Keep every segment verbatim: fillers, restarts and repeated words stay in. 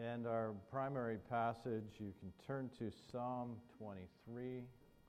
And our primary passage, you can turn to Psalm twenty-three.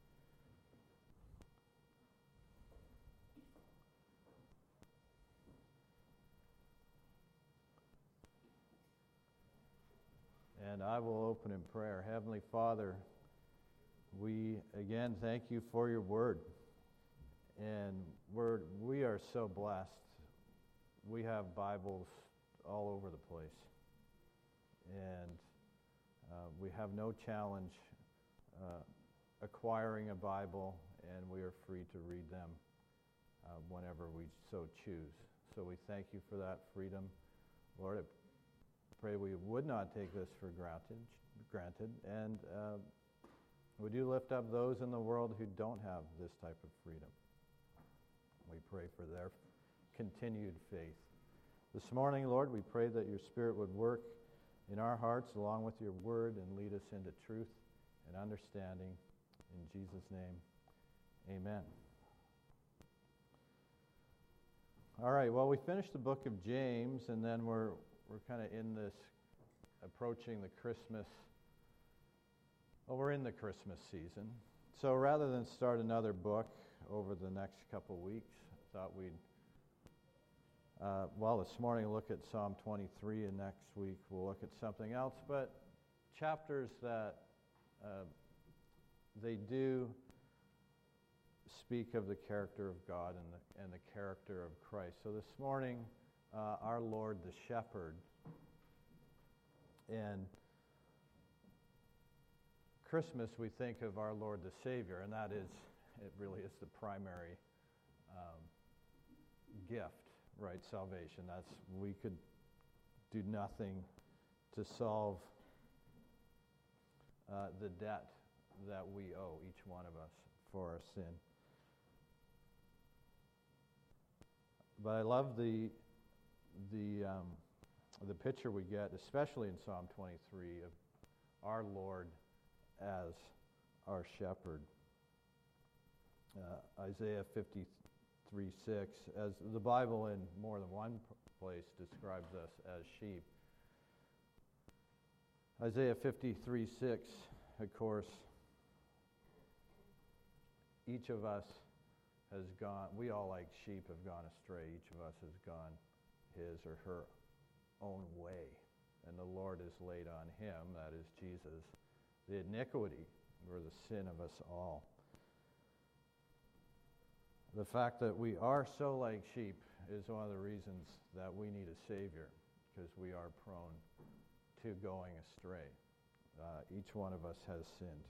And I will open in prayer. Heavenly Father, we again thank you for your word. And we're, we are so blessed. We have Bibles all over the place. And uh, we have no challenge uh, acquiring a Bible, and we are free to read them uh, whenever we so choose. So we thank you for that freedom. Lord, I pray we would not take this for granted, granted and uh, would you lift up those in the world who don't have this type of freedom? We pray for their continued faith. This morning, Lord, we pray that your Spirit would work in our hearts along with your word and lead us into truth and understanding. In Jesus' name, amen. All right, well, we finished the book of James, and then we're we're kind of in this, approaching the Christmas, well, we're in the Christmas season. So rather than start another book over the next couple weeks, I thought we'd Uh, well, this morning we'll look at Psalm twenty-three, and next week we'll look at something else. But chapters that uh, they do speak of the character of God and the, and the character of Christ. So this morning, uh, our Lord the Shepherd, and Christmas we think of our Lord the Savior, and that is, it really is the primary um, gift. Right, salvation. That's, we could do nothing to solve uh, the debt that we owe, each one of us, for our sin. But I love the the um, the picture we get, especially in Psalm twenty-three, of our Lord as our shepherd. Uh, Isaiah fifty-three six, as the Bible in more than one place describes us as sheep. Isaiah fifty-three six, of course, each of us has gone, we all like sheep have gone astray. Each of us has gone his or her own way. And the Lord has laid on him, that is Jesus, the iniquity or the sin of us all. The fact that we are so like sheep is one of the reasons that we need a Savior, because we are prone to going astray. Uh, each one of us has sinned.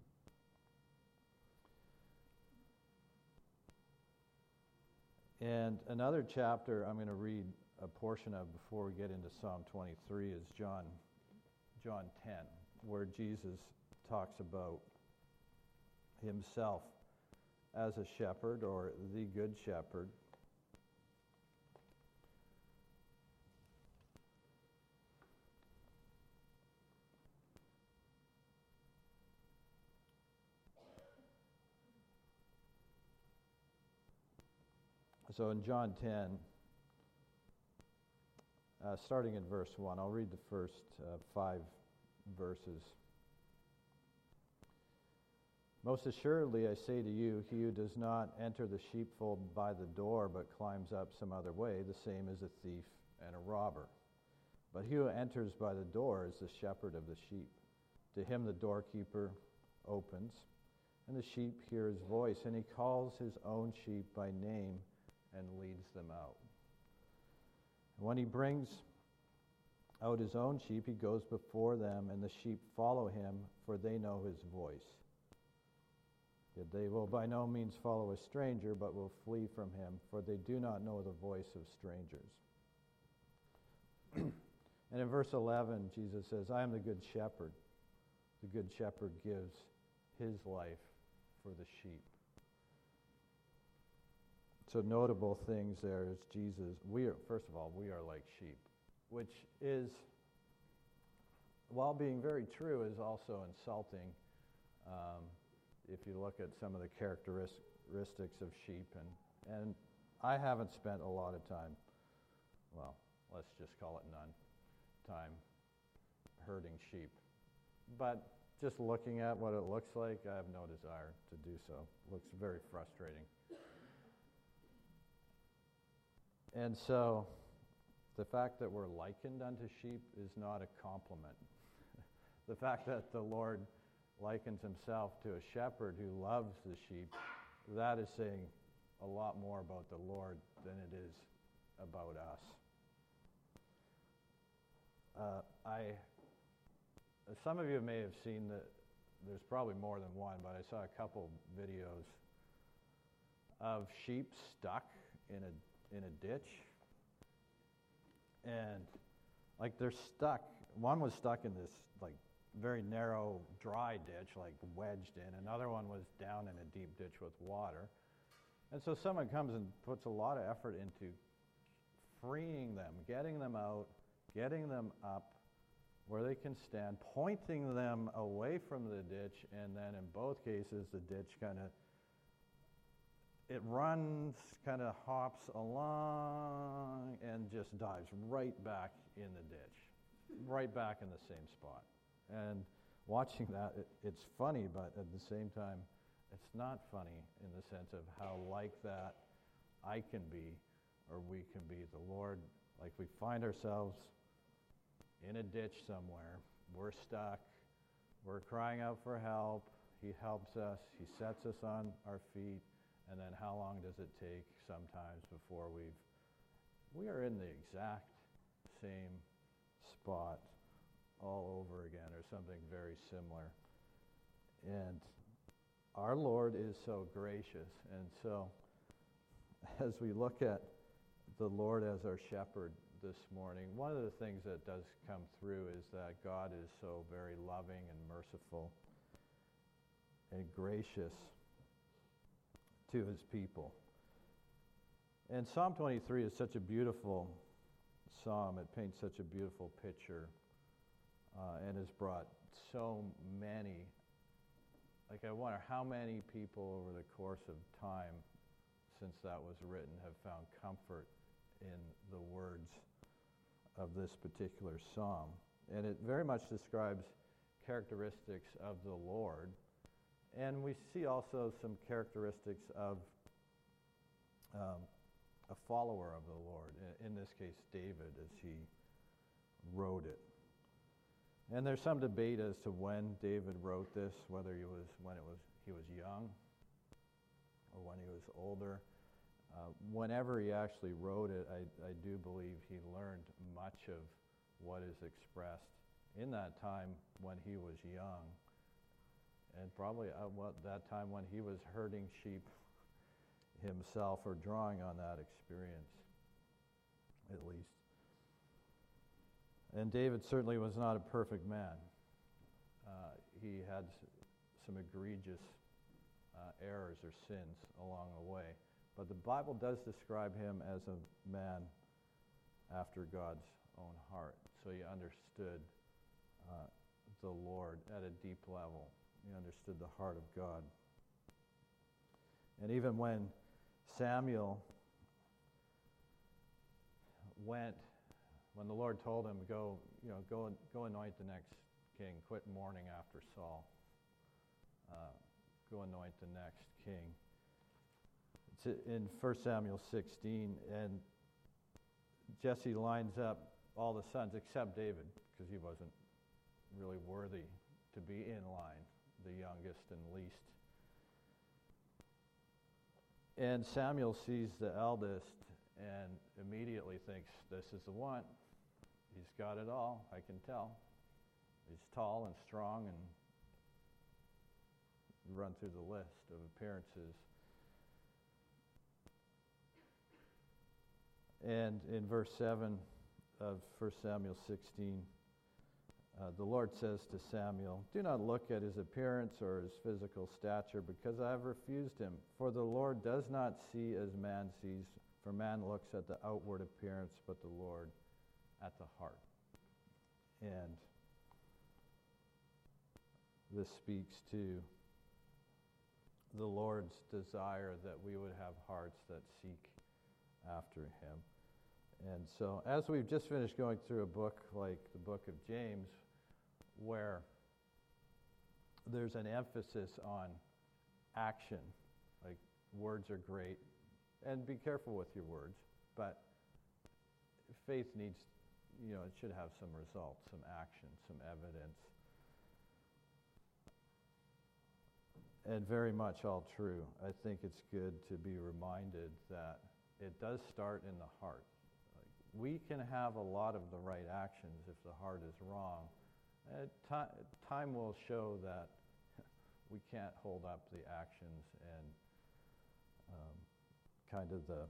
And another chapter I'm going to read a portion of before we get into Psalm twenty-three is John, John ten, where Jesus talks about himself as a shepherd, or the good shepherd. So in John ten, uh, starting in verse one, I'll read the first uh, five verses. Most assuredly, I say to you, he who does not enter the sheepfold by the door, but climbs up some other way, the same is a thief and a robber. But he who enters by the door is the shepherd of the sheep. To him the doorkeeper opens, and the sheep hear his voice, and he calls his own sheep by name and leads them out. And when he brings out his own sheep, he goes before them, and the sheep follow him, for they know his voice. Yet they will by no means follow a stranger, but will flee from him, for they do not know the voice of strangers. And in verse eleven, Jesus says, I am the good shepherd. The good shepherd gives his life for the sheep. So notable things there is Jesus. We are, first of all, we are like sheep, which is, while being very true, is also insulting. Um, if you look at some of the characteristics of sheep, and, and I haven't spent a lot of time, well, let's just call it none, time herding sheep. But just looking at what it looks like, I have no desire to do so. It looks very frustrating. And so the fact that we're likened unto sheep is not a compliment. The fact that the Lord likens himself to a shepherd who loves the sheep, that is saying a lot more about the Lord than it is about us. Uh, I, some of you may have seen that there's probably more than one, but I saw a couple videos of sheep stuck in a in a ditch. And like they're stuck. One was stuck in this like very narrow, dry ditch, like wedged in. Another one was down in a deep ditch with water. And so someone comes and puts a lot of effort into freeing them, getting them out, getting them up where they can stand, pointing them away from the ditch, and then in both cases the ditch kind of, it runs, kind of hops along, and just dives right back in the ditch, right back in the same spot. And watching that, it, it's funny, but at the same time, it's not funny in the sense of how like that I can be, or we can be. The Lord, like we find ourselves in a ditch somewhere, we're stuck, we're crying out for help, he helps us, he sets us on our feet, and then how long does it take sometimes before we've, we are in the exact same spot all over again, or something very similar. And our Lord is so gracious, and so as we look at the Lord as our shepherd this morning, one of the things that does come through is that God is so very loving and merciful and gracious to his people. And Psalm twenty-three is such a beautiful psalm. It paints such a beautiful picture uh, and has brought so many, like I wonder how many people over the course of time since that was written have found comfort in the words of this particular psalm. And it very much describes characteristics of the Lord. And we see also some characteristics of um, a follower of the Lord, in, in this case David, as he wrote it. And there's some debate as to when David wrote this, whether he was when it was he was young or when he was older. Uh, whenever he actually wrote it, I, I do believe he learned much of what is expressed in that time when he was young, and probably at what, that time when he was herding sheep himself, or drawing on that experience, at least. And David certainly was not a perfect man. Uh, he had s- some egregious uh, errors or sins along the way. But the Bible does describe him as a man after God's own heart. So he understood uh, the Lord at a deep level. He understood the heart of God. And even when Samuel went, when the Lord told him, go, you know, go, go anoint the next king, quit mourning after Saul, uh, go anoint the next king. It's in First Samuel sixteen, and Jesse lines up all the sons except David, because he wasn't really worthy to be in line, the youngest and least. And Samuel sees the eldest and immediately thinks, this is the one. He's got it all, I can tell. He's tall and strong, and run through the list of appearances. And in verse seven of First Samuel sixteen, uh, the Lord says to Samuel, do not look at his appearance or his physical stature, because I have refused him. For the Lord does not see as man sees, for man looks at the outward appearance, but the Lord at the heart. And this speaks to the Lord's desire that we would have hearts that seek after him. And so as we've just finished going through a book like the book of James, where there's an emphasis on action. Like, words are great, and be careful with your words, but faith needs, you know, it should have some results, some action, some evidence. And very much all true. I think it's good to be reminded that it does start in the heart. Like, we can have a lot of the right actions if the heart is wrong. Uh, ti- time will show that we can't hold up the actions, and um, kind of the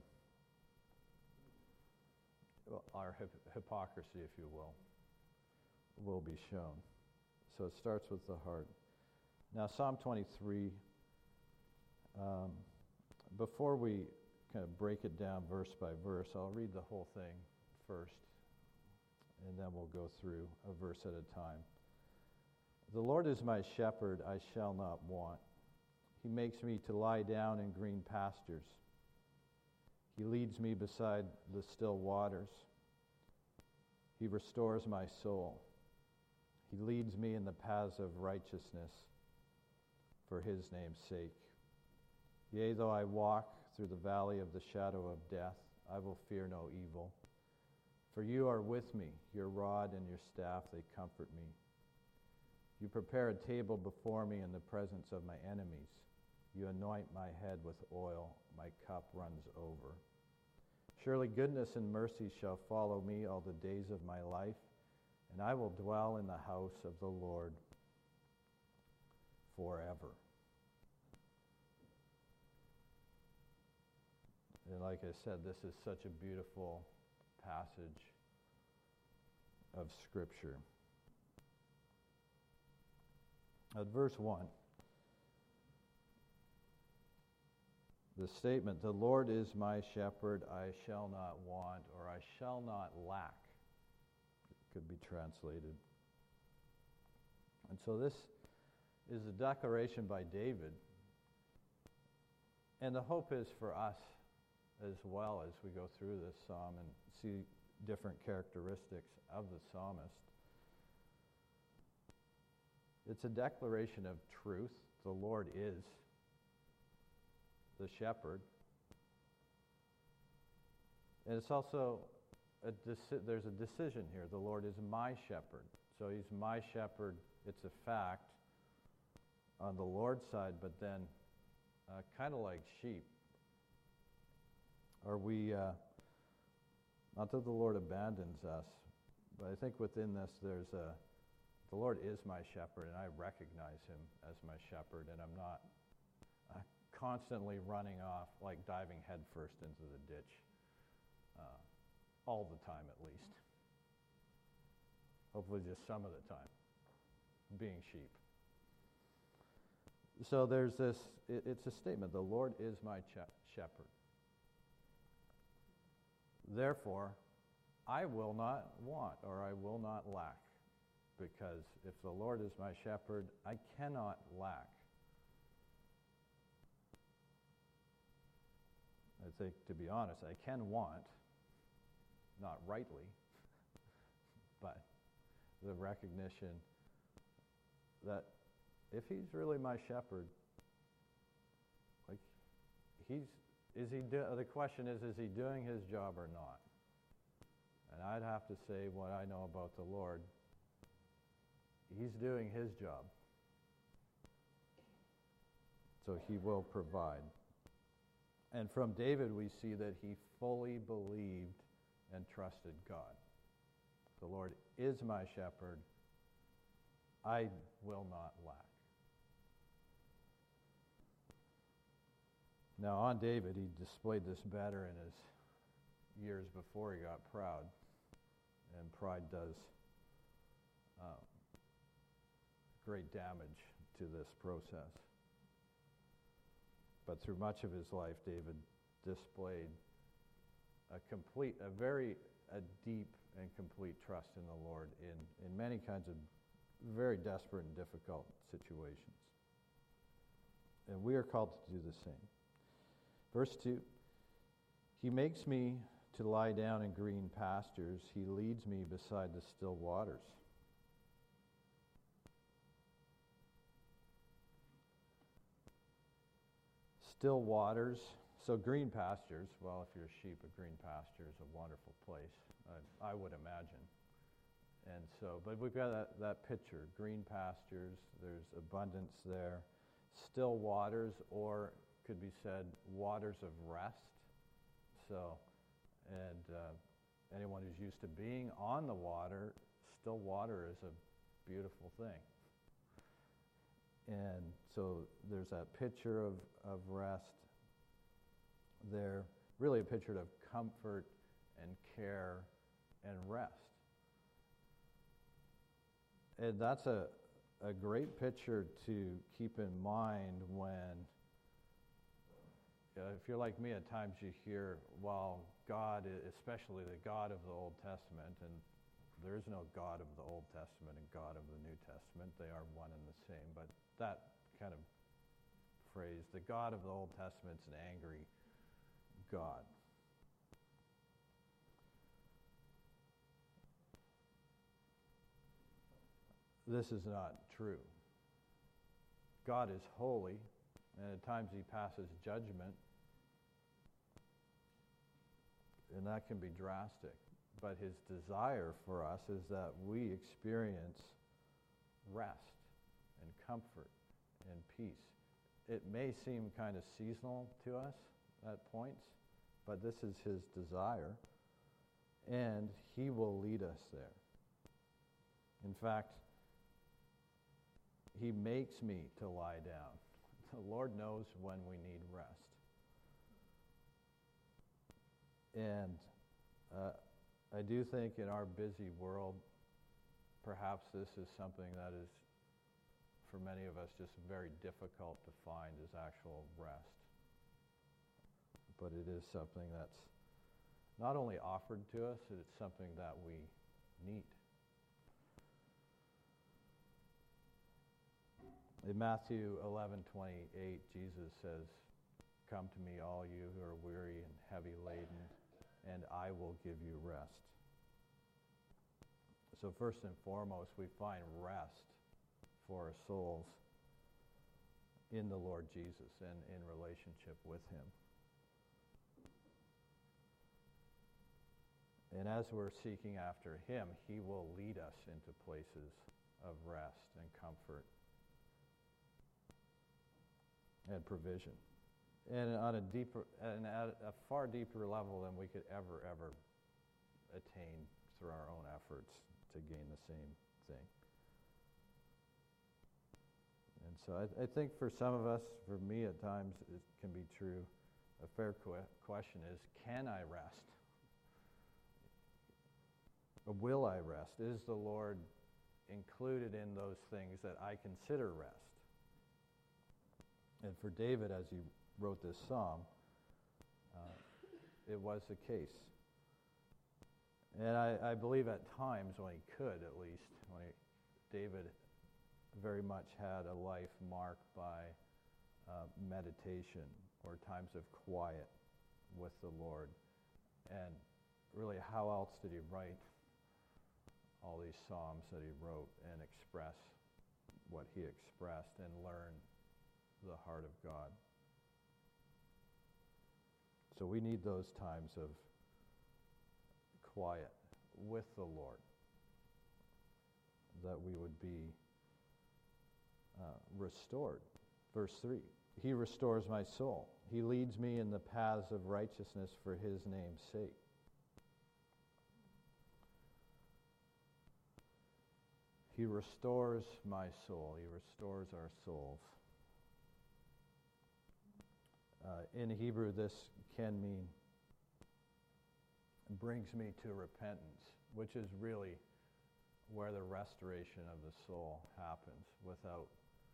well, our hip- hypocrisy, if you will, will be shown. So it starts with the heart. Now, Psalm twenty-three, um, before we kind of break it down verse by verse, I'll read the whole thing first, and then we'll go through a verse at a time. The Lord is my shepherd, I shall not want. He makes me to lie down in green pastures. He leads me beside the still waters. He restores my soul. He leads me in the paths of righteousness for his name's sake. Yea, though I walk through the valley of the shadow of death, I will fear no evil. For you are with me, your rod and your staff, they comfort me. You prepare a table before me in the presence of my enemies. You anoint my head with oil, my cup runs over. Surely goodness and mercy shall follow me all the days of my life, and I will dwell in the house of the Lord forever. And like I said, this is such a beautiful passage of Scripture. At verse one, the statement, the Lord is my shepherd, I shall not want, or I shall not lack, it could be translated. And so this is a declaration by David. And the hope is for us as well as we go through this psalm and see different characteristics of the psalmist. It's a declaration of truth. The Lord is the shepherd. And it's also, a deci- there's a decision here. The Lord is my shepherd. So he's my shepherd. It's a fact on the Lord's side, but then uh, kind of like sheep. Are we, uh, not that the Lord abandons us, but I think within this there's a, the Lord is my shepherd, and I recognize him as my shepherd, and I'm not uh, constantly running off, like diving headfirst into the ditch, uh, all the time at least. Hopefully just some of the time, being sheep. So there's this, it, it's a statement, the Lord is my ch- shepherd. Therefore, I will not want, or I will not lack. Because if the Lord is my shepherd, I cannot lack. I think, to be honest, I can want, not rightly, but the recognition that if he's really my shepherd, like, he's, is he, do, the question is, is he doing his job or not? And I'd have to say what I know about the Lord, he's doing his job. So he will provide. And from David we see that he fully believed and trusted God. The Lord is my shepherd. I will not lack. Now on David, he displayed this better in his years before he got proud. And pride does um, great damage to this process. But through much of his life, David displayed a complete, a very a deep and complete trust in the Lord in, in many kinds of very desperate and difficult situations. And we are called to do the same. Verse two, he makes me to lie down in green pastures. He leads me beside the still waters. still waters. So green pastures, well, if you're a sheep, a green pasture is a wonderful place, I, I would imagine. And so, but we've got that, that picture, green pastures, there's abundance there. Still waters, or could be said, waters of rest. So, and uh, anyone who's used to being on the water, still water is a beautiful thing. And so there's that picture of, of rest there, really a picture of comfort and care and rest. And that's a, a great picture to keep in mind when, uh, if you're like me, at times you hear, well, God, especially the God of the Old Testament, and there is no God of the Old Testament and God of the New Testament. They are one and the same. But that kind of phrase, the God of the Old Testament is an angry God. This is not true. God is holy, and at times he passes judgment, and that can be drastic. But his desire for us is that we experience rest and comfort and peace. It may seem kind of seasonal to us at points, but this is his desire, and he will lead us there. In fact, he makes me to lie down. The Lord knows when we need rest. And uh, I do think in our busy world, perhaps this is something that is, for many of us, just very difficult to find is actual rest. But it is something that's not only offered to us, it's something that we need. In Matthew eleven twenty-eight, Jesus says, "Come to me, all you who are weary and heavy laden, and I will give you rest." So first and foremost, we find rest for our souls in the Lord Jesus and in relationship with him. And as we're seeking after him, he will lead us into places of rest and comfort and provision. And on a deeper, and at a far deeper level than we could ever, ever attain through our own efforts to gain the same thing. And so I, I think for some of us, for me at times, it can be true. A fair que- question is, can I rest? Or will I rest? Is the Lord included in those things that I consider rest? And for David, as he wrote this psalm, uh, it was the case. And I, I believe at times when he could, at least, when he, David very much had a life marked by uh, meditation or times of quiet with the Lord. And really, how else did he write all these psalms that he wrote and express what he expressed and learn the heart of God? So we need those times of quiet with the Lord, that we would be uh, restored. Verse three, he restores my soul. He leads me in the paths of righteousness for his name's sake. He restores my soul. He restores our souls. Uh, in Hebrew, this can mean brings me to repentance, which is really where the restoration of the soul happens. Without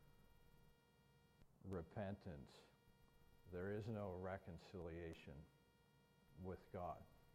repentance, there is no reconciliation with God.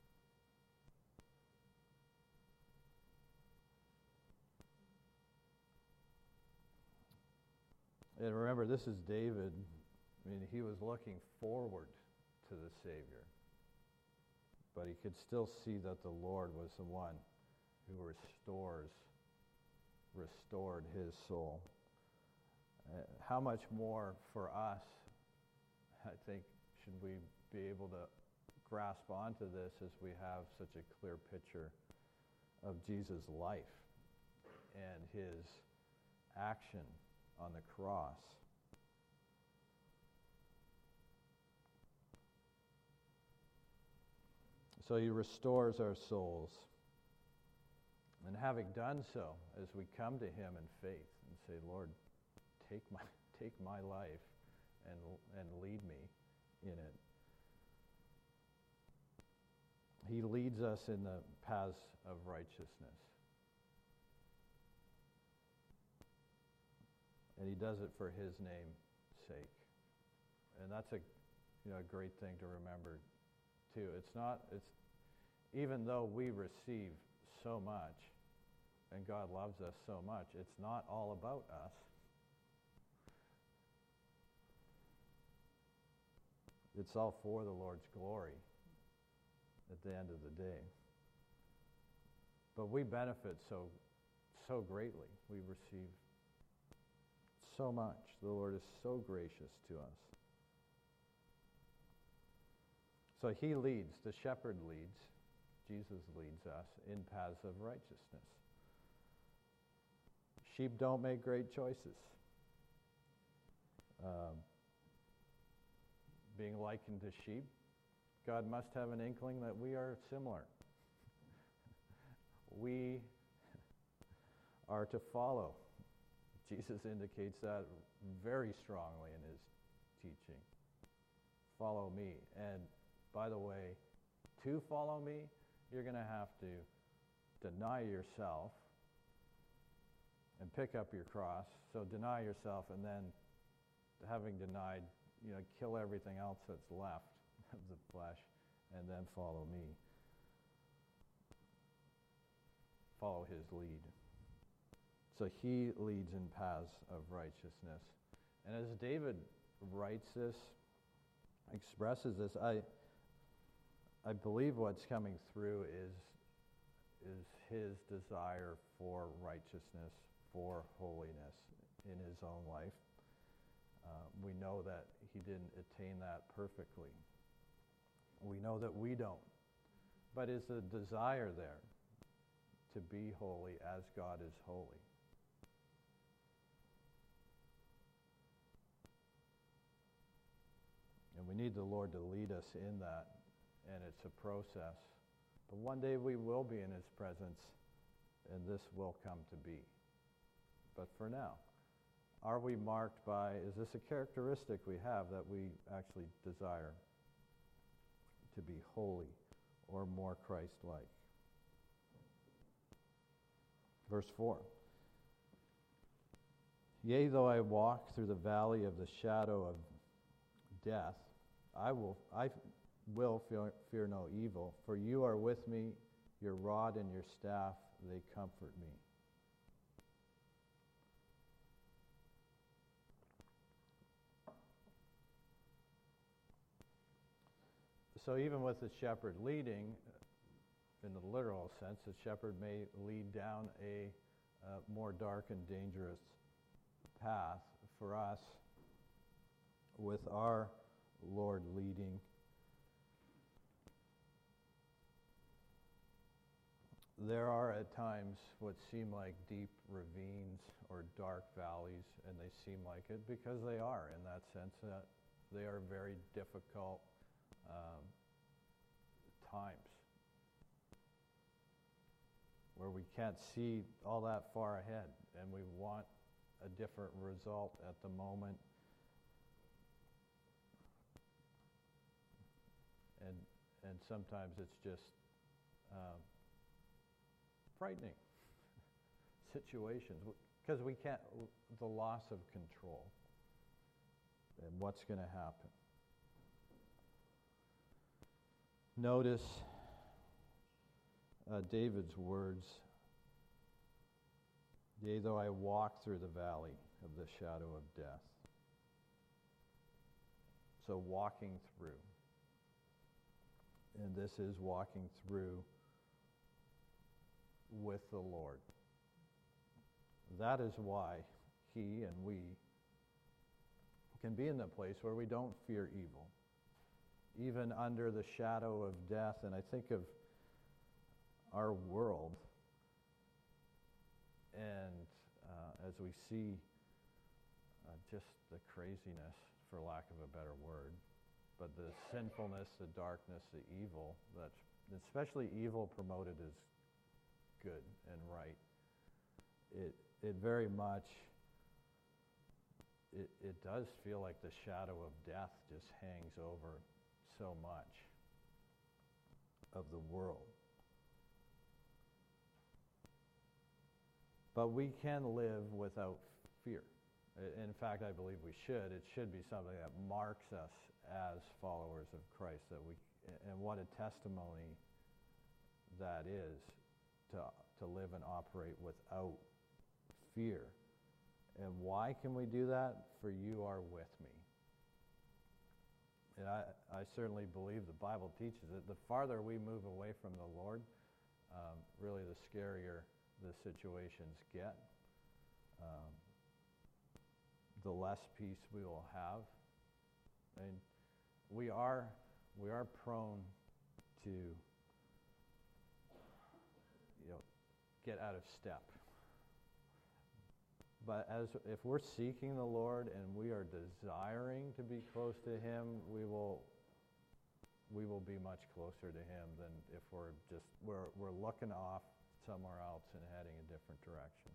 And remember, this is David. I mean, he was looking forward to the Savior, but he could still see that the Lord was the one who restores, restored his soul. Uh, how much more for us I think, should we be able to grasp onto this as we have such a clear picture of Jesus' life and his action on the cross. So he restores our souls. And having done so, as we come to him in faith and say, Lord, take my take my life and and lead me in it. He leads us in the paths of righteousness. And he does it for his name's sake. And that's a you know a great thing to remember too. It's not it's even though we receive so much and God loves us so much, it's not all about us. It's all for the Lord's glory at the end of the day. But we benefit so so greatly. We receive so much. The Lord is so gracious to us. So he leads, the shepherd leads, Jesus leads us in paths of righteousness. Sheep don't make great choices. Um, being likened to sheep, God must have an inkling that we are similar. We are to follow. Jesus indicates that very strongly in his teaching. Follow me. And by the way, to follow me, you're going to have to deny yourself and pick up your cross. So deny yourself, and then having denied, you know, kill everything else that's left of the flesh, and then follow me. Follow his lead. So he leads in paths of righteousness. And as David writes this, expresses this, I I believe what's coming through is is his desire for righteousness, for holiness in his own life. Uh, we know that he didn't attain that perfectly. We know that we don't. But is a desire there to be holy as God is holy. And we need the Lord to lead us in that, and it's a process. But one day we will be in his presence, and this will come to be. But for now, are we marked by, is this a characteristic we have that we actually desire to be holy or more Christ-like? Verse four. Yea, though I walk through the valley of the shadow of death, I will I will fear, fear no evil, for you are with me, your rod and your staff, they comfort me. So even with the shepherd leading, in the literal sense, the shepherd may lead down a uh, more dark and dangerous path for us with our Lord leading. There are at times what seem like deep ravines or dark valleys, and they seem like it because they are, in that sense that they are very difficult um, times where we can't see all that far ahead and we want a different result at the moment. And and sometimes it's just um, frightening situations because we can't, the loss of control and what's going to happen. Notice uh, David's words, yea, though I walk through the valley of the shadow of death. So walking through. And this is walking through with the Lord. That is why he and we can be in the place where we don't fear evil, even under the shadow of death. And I think of our world, and uh, as we see uh, just the craziness, for lack of a better word, but the sinfulness, the darkness, the evil, that's especially evil promoted as good and right. It it very much, it, it does feel like the shadow of death just hangs over so much of the world. But we can live without fear. In fact, I believe we should. It should be something that marks us as followers of Christ, that we, and what a testimony that is to to live and operate without fear. And why can we do that? For you are with me. And I, I certainly believe the Bible teaches it. The farther we move away from the Lord, um, really the scarier the situations get. Um, the less peace we will have. And we are we are prone to, you know, get out of step. But as if we're seeking the Lord and we are desiring to be close to Him, we will we will be much closer to Him than if we're just we're we're looking off somewhere else and heading a different direction.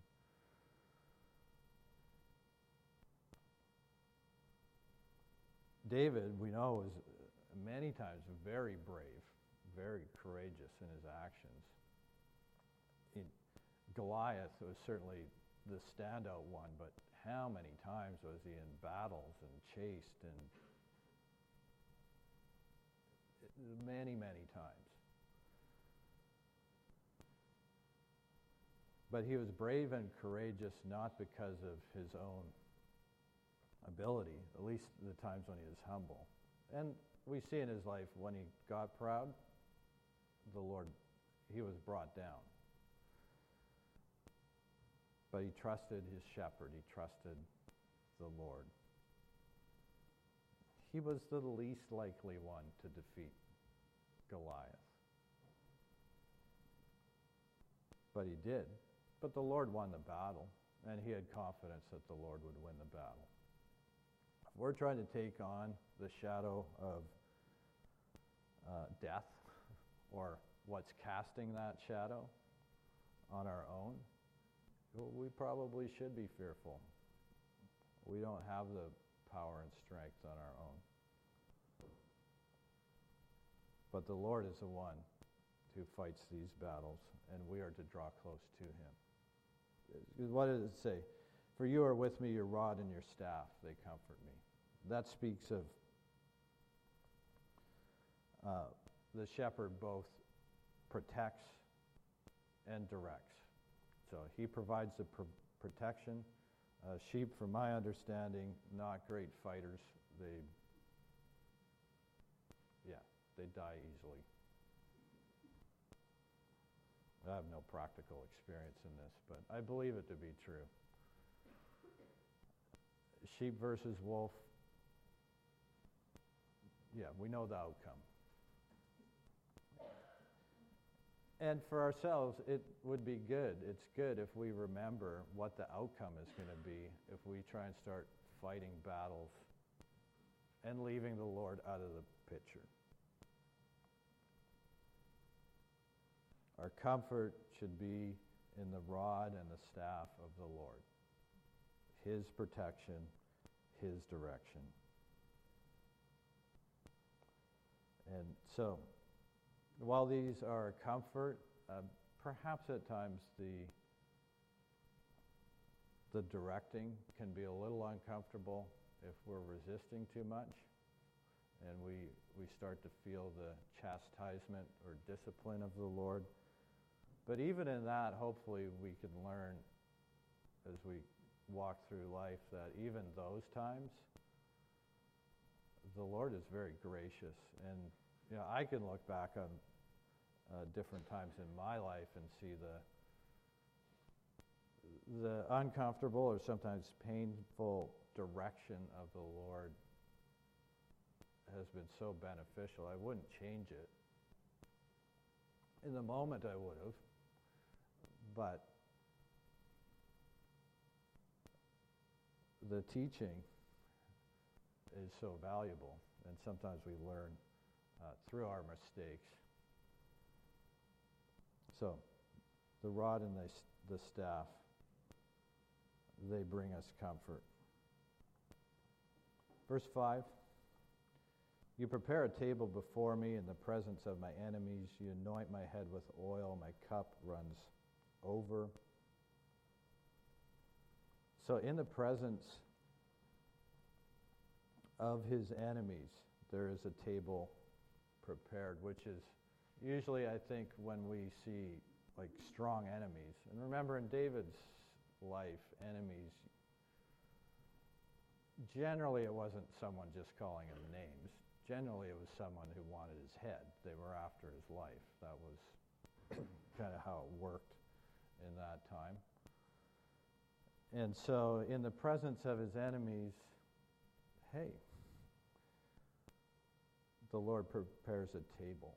David, we know, is many times very brave, very courageous in his actions. In Goliath was certainly the standout one, but how many times was he in battles and chased, and many, many times. But he was brave and courageous not because of his own ability, at least the times when he was humble. And we see in his life when he got proud, the Lord, he was brought down. But he trusted his shepherd. He trusted the Lord. He was the least likely one to defeat Goliath. But he did. But the Lord won the battle, and he had confidence that the Lord would win the battle. If we're trying to take on the shadow of uh, death, or what's casting that shadow on our own, we probably should be fearful. We don't have the power and strength on our own. But the Lord is the one who fights these battles, and we are to draw close to Him. What does it say? For you are with me, your rod and your staff, they comfort me. That speaks of uh, the shepherd both protects and directs. So he provides the pr- protection. Uh, sheep, from my understanding, not great fighters. They, yeah, they die easily. I have no practical experience in this, but I believe it to be true. Sheep versus wolf, yeah, we know the outcome. And for ourselves, it would be good. It's good if we remember what the outcome is going to be if we try and start fighting battles and leaving the Lord out of the picture. Our comfort should be in the rod and the staff of the Lord, His protection, His direction. And so, while these are a comfort, uh, perhaps at times the the directing can be a little uncomfortable if we're resisting too much, and we we start to feel the chastisement or discipline of the Lord. But even in that, hopefully we can learn as we walk through life that even those times, the Lord is very gracious. And you know, I can look back on uh, different times in my life and see the the uncomfortable or sometimes painful direction of the Lord has been so beneficial. I wouldn't change it. In the moment I would have, but the teaching is so valuable, and sometimes we learn uh, through our mistakes. So, the rod and the, the staff, they bring us comfort. Verse five, you prepare a table before me in the presence of my enemies. You anoint my head with oil. My cup runs over. So in the presence of his enemies, there is a table prepared, which is usually, I think, when we see like strong enemies. And remember, in David's life, enemies, generally it wasn't someone just calling him names. Generally it was someone who wanted his head. They were after his life. That was kind of how it worked in that time. And so in the presence of his enemies, hey, the Lord prepares a table.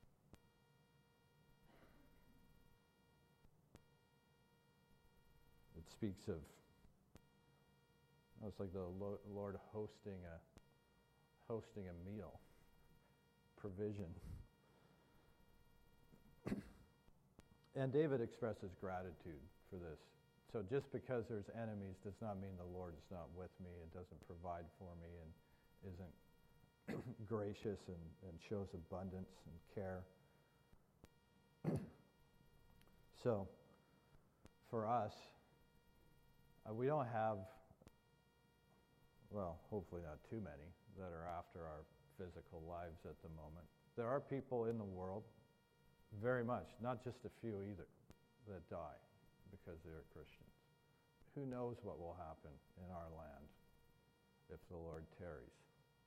It speaks of, it's like the Lord hosting a hosting a meal, provision. And David expresses gratitude for this. So just because there's enemies does not mean the Lord is not with me and doesn't provide for me and isn't gracious and, and shows abundance and care. So, for us, uh, we don't have, well, hopefully not too many, that are after our physical lives at the moment. There are people in the world, very much, not just a few either, that die because they're Christians. Who knows what will happen in our land if the Lord tarries?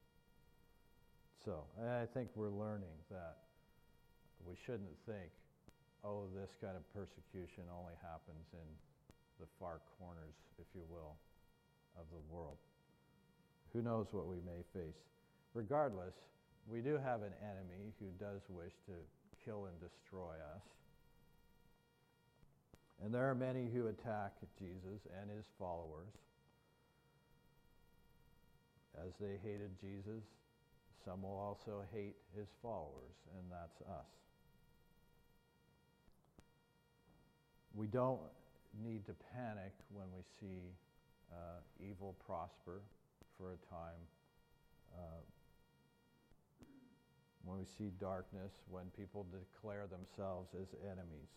So, I think we're learning that we shouldn't think, oh, this kind of persecution only happens in the far corners, if you will, of the world. Who knows what we may face? Regardless, we do have an enemy who does wish to kill and destroy us. And there are many who attack Jesus and his followers. As they hated Jesus, some will also hate his followers, and that's us. We don't need to panic when we see uh, evil prosper for a time, uh, when we see darkness, when people declare themselves as enemies.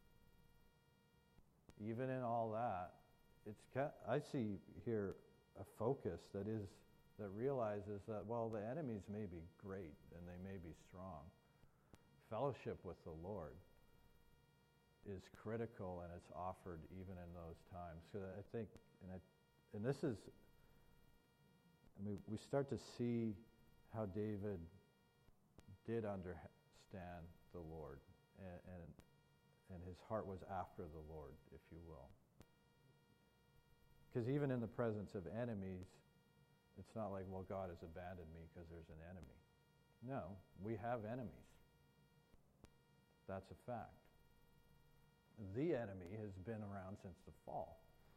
Even in all that, it's ca- I see here a focus that is that realizes that, well, the enemies may be great and they may be strong. Fellowship with the Lord is critical, and it's offered even in those times. So I think, and, I, and this is, I mean, we start to see how David did understand the Lord, and, and and his heart was after the Lord, if you will. Because even in the presence of enemies, it's not like, well, God has abandoned me because there's an enemy. No, we have enemies. That's a fact. The enemy has been around since the fall,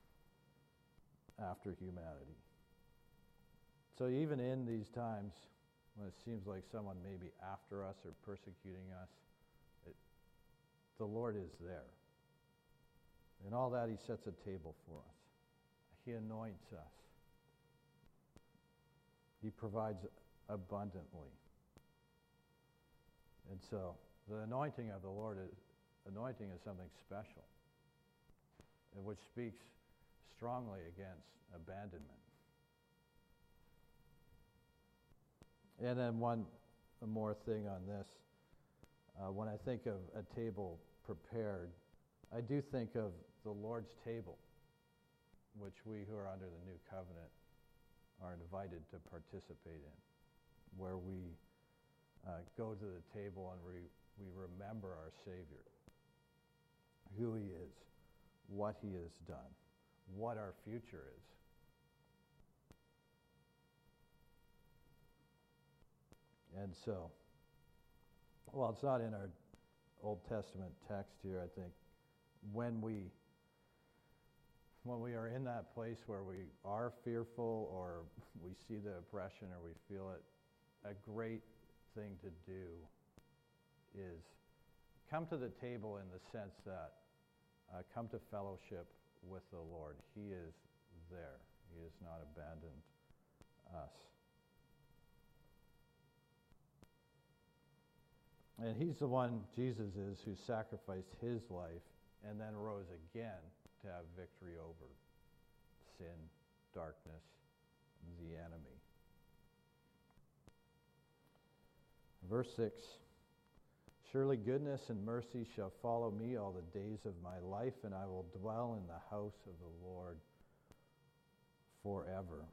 after humanity. So even in these times, when it seems like someone may be after us or persecuting us, it, the Lord is there. In all that, he sets a table for us. He anoints us. He provides abundantly. And so, the anointing of the Lord is, anointing is something special, and which speaks strongly against abandonment. And then one more thing on this. Uh, when I think of a table prepared, I do think of the Lord's table, which we who are under the new covenant are invited to participate in, where we uh, go to the table and we, we remember our Savior, who he is, what he has done. what our future is. And so, well, it's not in our Old Testament text here, I think. When we when we are in that place where we are fearful or we see the oppression or we feel it, a great thing to do is come to the table in the sense that uh, come to fellowship with the Lord. He is there. He has not abandoned us. And he's the one, Jesus is, who sacrificed his life and then rose again to have victory over sin, darkness, the enemy. Verse six, surely goodness and mercy shall follow me all the days of my life, and I will dwell in the house of the Lord forever.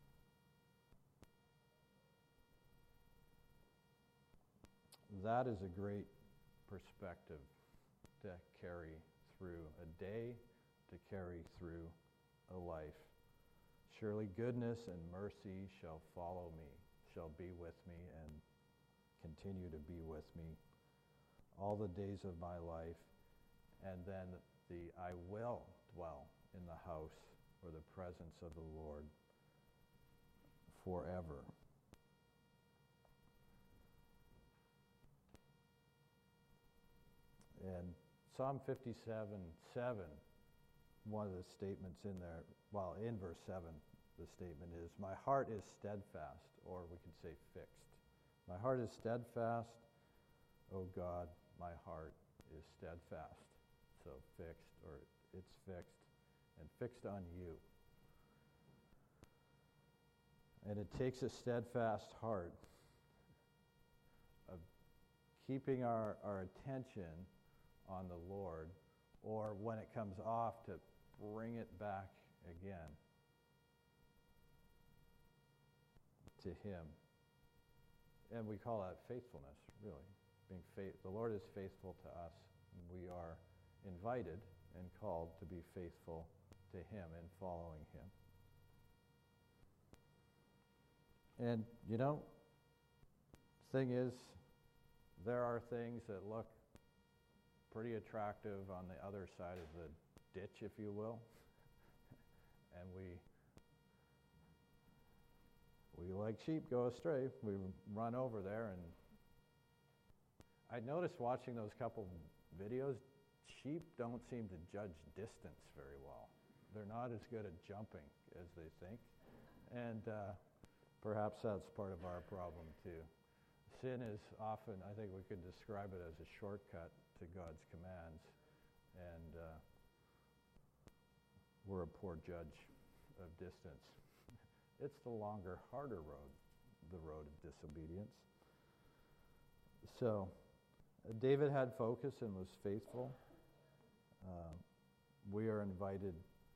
That is a great perspective to carry through a day, to carry through a life. Surely goodness and mercy shall follow me, shall be with me and continue to be with me all the days of my life. And then the I will dwell in the house or the presence of the Lord forever. And Psalm fifty-seven, seven, one of the statements in there, well, in verse seven, the statement is, my heart is steadfast, or we could say fixed. My heart is steadfast, O God, my heart is steadfast. So fixed, or it's fixed, and fixed on you. And it takes a steadfast heart of keeping our, our attention on the Lord, or when it comes off, to bring it back again to him. And we call that faithfulness, really. Being faith, the Lord is faithful to us. We are invited and called to be faithful to him in following him. And, you know, thing is, there are things that look pretty attractive on the other side of the ditch, if you will. And we, we like sheep go astray. We run over there, and I noticed watching those couple videos, sheep don't seem to judge distance very well. They're not as good at jumping as they think. And uh, perhaps that's part of our problem too. Sin is often, I think we could describe it as a shortcut to God's commands, and uh, we're a poor judge of distance. It's the longer, harder road, the road of disobedience. So, uh, David had focus and was faithful. Uh, we are invited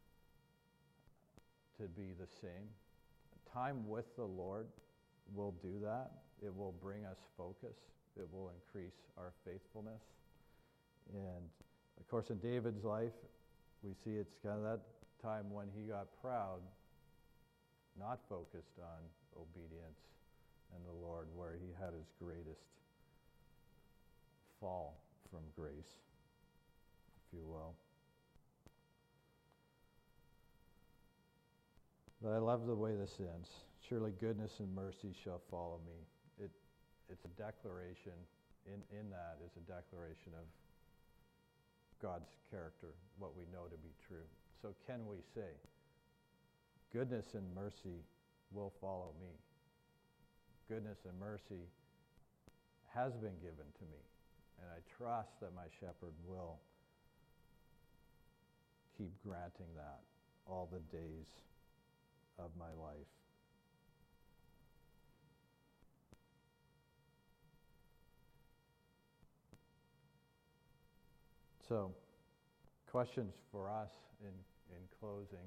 to be the same. Time with the Lord will do that. It will bring us focus. It will increase our faithfulness. And, of course, in David's life, we see it's kind of that time when he got proud, not focused on obedience and the Lord, where he had his greatest fall from grace, if you will. But I love the way this ends. Surely goodness and mercy shall follow me. It, it's a declaration, in, in that is a declaration of God's character, what we know to be true. So can we say, goodness and mercy will follow me. Goodness and mercy has been given to me, and I trust that my shepherd will keep granting that all the days of my life. So, questions for us in, in closing.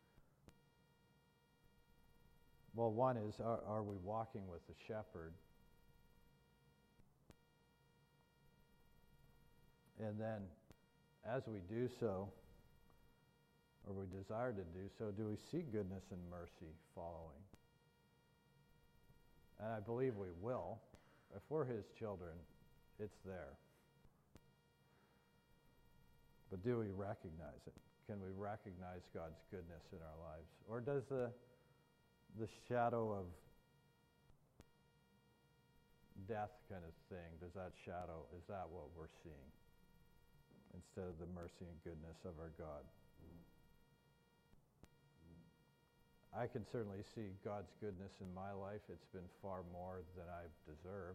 Well, one is, are, are we walking with the shepherd? And then, as we do so, are we desire to do so, do we see goodness and mercy following? And I believe we will. If we're his children, it's there. But do we recognize it? Can we recognize God's goodness in our lives? Or does the, the shadow of death kind of thing, does that shadow, is that what we're seeing? Instead of the mercy and goodness of our God. I can certainly see God's goodness in my life. It's been far more than I've deserved.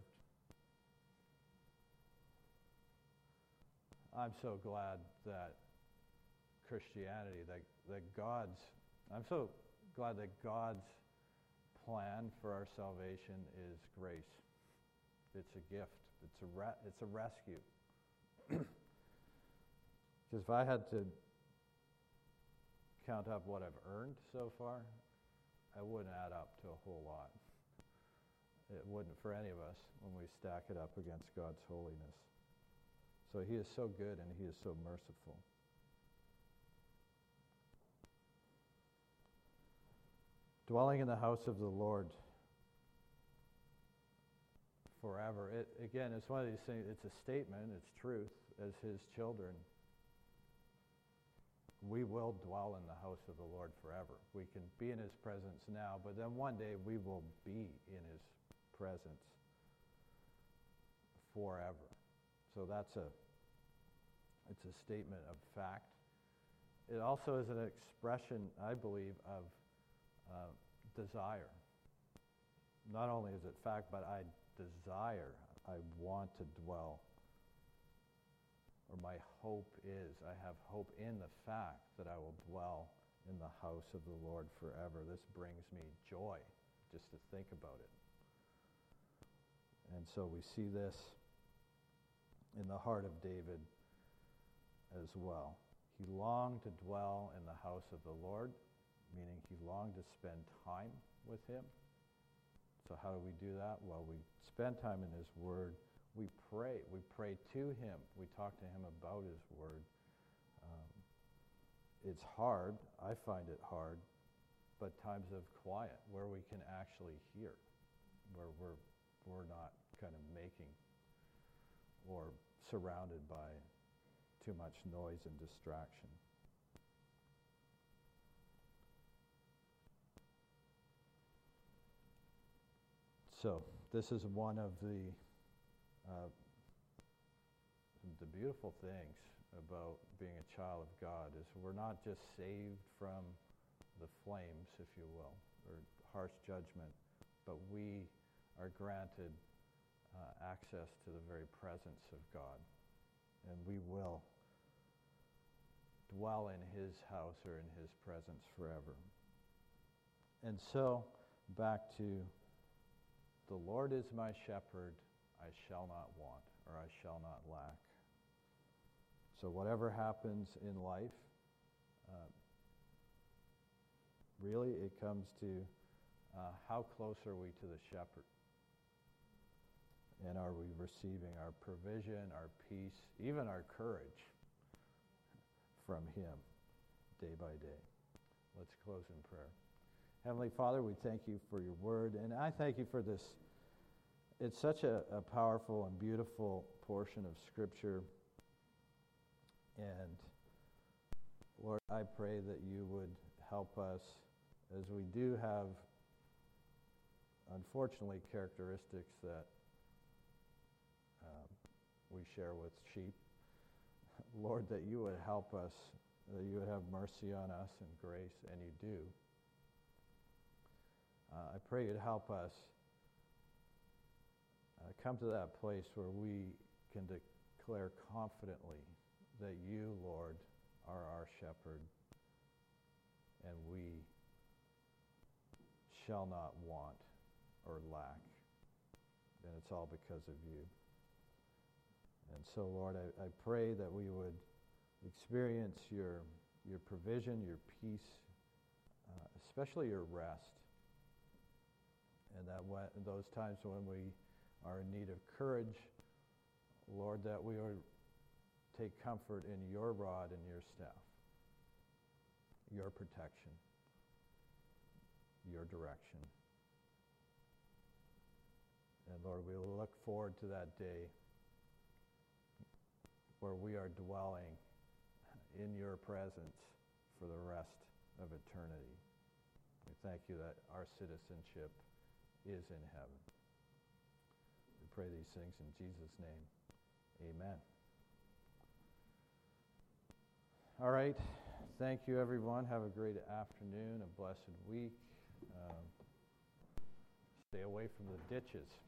I'm so glad that Christianity, that, that God's, I'm so glad that God's plan for our salvation is grace. It's a gift. It's a re- it's a rescue. Because if I had to count up what I've earned so far, it wouldn't add up to a whole lot. It wouldn't for any of us when we stack it up against God's holiness. So he is so good and he is so merciful. Dwelling in the house of the Lord forever. It, again, it's one of these things, it's a statement, it's truth. As his children, we will dwell in the house of the Lord forever. We can be in his presence now, but then one day we will be in his presence forever. So that's a, it's a statement of fact. It also is an expression, I believe, of uh, desire. Not only is it fact, but I desire, I want to dwell. Or my hope is, I have hope in the fact that I will dwell in the house of the Lord forever. This brings me joy just to think about it. And so we see this in the heart of David as well. He longed to dwell in the house of the Lord, meaning he longed to spend time with him. So how do we do that? Well, we spend time in his word. We pray. We pray to him. We talk to him about his word. Um, it's hard. I find it hard. But times of quiet where we can actually hear, where we're, we're not kind of making or surrounded by too much noise and distraction. So this is one of the uh, the beautiful things about being a child of God is we're not just saved from the flames, if you will, or harsh judgment, but we are granted uh, access to the very presence of God, and we will dwell in his house or in his presence forever. And so, back to the Lord is my shepherd, I shall not want, or I shall not lack. So whatever happens in life, uh, really it comes to uh, how close are we to the shepherd? And are we receiving our provision, our peace, even our courage from him day by day? Let's close in prayer. Heavenly Father, we thank you for your word, and I thank you for this. It's such a, a powerful and beautiful portion of Scripture. And Lord, I pray that you would help us as we do have, unfortunately, characteristics that um, we share with sheep. Lord, that you would help us, that you would have mercy on us and grace, and you do. Uh, I pray you'd help us uh, come to that place where we can declare confidently that you, Lord, are our shepherd, and we shall not want or lack. And it's all because of you. And so, Lord, I, I pray that we would experience your, your provision, your peace, uh, especially your rest. And that when, those times when we are in need of courage, Lord, that we would take comfort in your rod and your staff. your protection, your direction. And Lord, we look forward to that day where we are dwelling in your presence for the rest of eternity. We thank you that our citizenship is in heaven. We pray these things in Jesus' name. Amen. All right. Thank you, everyone. Have a great afternoon, a blessed week. Um, stay away from the ditches.